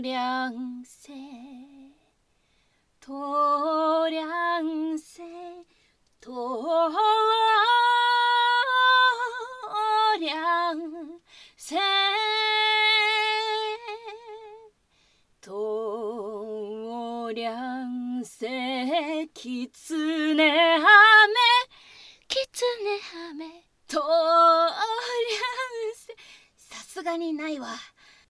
りゃんせとりゃんせとりゃんせとりゃんせきつねはめきつねはめとりゃんせさすがにないわ。